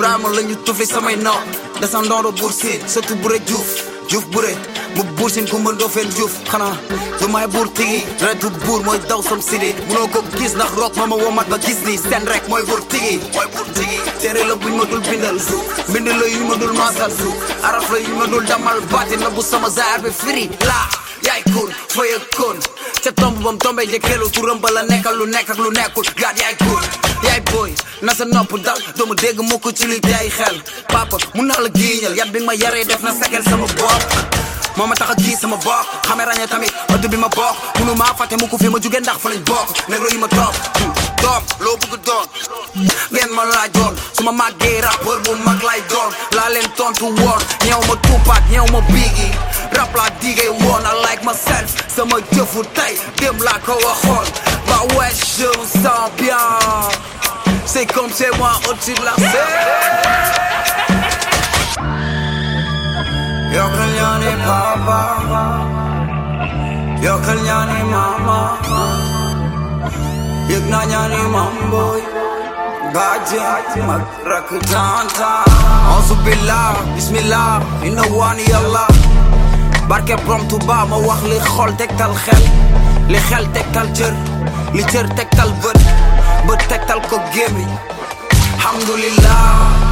Ibrahima lañu tufli samay no descendant de Bour Sine surtout Bouré Diouf Bouré mu Bour Sine ku mën doo fen Diouf xanaa du may buur tigi retu buur mooy daw som sidi munoo ko gis ndax rock ma womat ba gis ni seen rek mooy buur tigi tere la buñ ma dul bindal mbind la yu ma dul maasal araf la yu ma dul damal baati na bu sama zaar bi firi la yaay kun faya kun ca tomb bam tombe jëkkeelu turam ba la nekkal lu nekk ak lu nekkul gaat yaay kun yaay boy na sa nopp dal doomu dégg mukk ci li jaay xel papa mun naa la giiñal yat bi ma yaree def na sekel sama bopp moo ma tax a gis sama bopp xamee ràññee tamit ëtt bi ma bokk munu maa fàtte mu ko fi ma jugee ndax fa lañ bokk négro yi ma topp loo bëgg doon ngeen ma laajoon su ma màggee rappeur bu mag lay doon laa leen tontu woon ñeew ma Tupac ñeew ma Biggie rap laa digee woon I like myself sama jëfu tey dem laa ko waxoon ba wesh je me sens bien c'est comme c'est moi au-dessus de la scène. Yokkal ñaani papa yokkal ñaani mama yëg naa ñaani mamboy baaje mag rakk tanta auzu billah bismillah inna waani yàlla barke borom Tuuba ma wax li xol tegtal xel li xel tegtal cër li cër tegtal bët tegtal ko gémmiñ alhamdulillah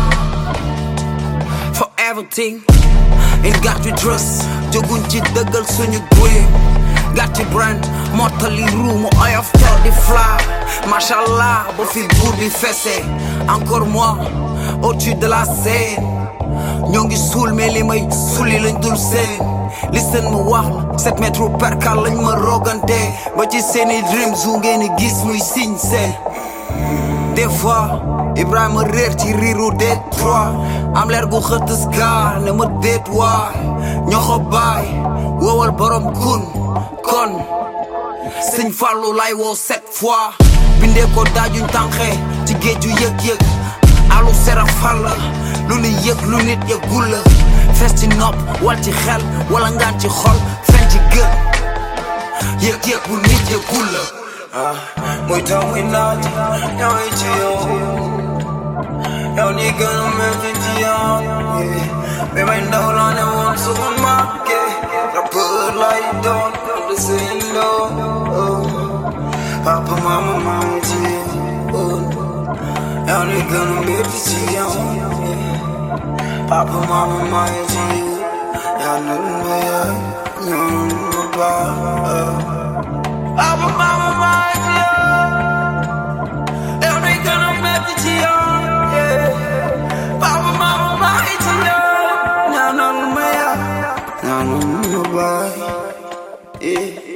for everything in got we trust joguñ ci dëggal suñu dream got ci brand mottali ruumu oyof tel di fly machallah ba fi buur bi fese encore moi au-dessus de la scène ñoo ngi suul mais li may suli lañ dul seen li seen ma wax 7 mètres perkal lañ ma rogante ba ci seeni dream zu ngeen gis muy signe seen des fois Ibrahima réer ci riiru Détroit am leer gu xëtës gaar ne ma déet waay ñoxo baay wowal borom kon sëñ Fallou lay woo 7 fois bindee ko daajuñ tànqe ci géeju yëg-yëg alu sera falla lu ni yëg lu nit yëgul la fees ci nopp wal ci xel wala ngaan ci xol fen ci gët yëg-yëg bu nit yëgul la muy taw muy naaj ñooy ci yow ni gën a metti ci yow bi may ndaw laa ne woon su ma màggee rappeur lay doon de seen doon papa mama maa ngi ci yow ni gën a metti ci yow papa mama maa ngi ci yow ni ma yaay ñoom ma baax papa mama maa ngi ci yow ni gën a metti ci yow papa mama maa ngi ci yow ñaanal ma yaay ñaanal ma baay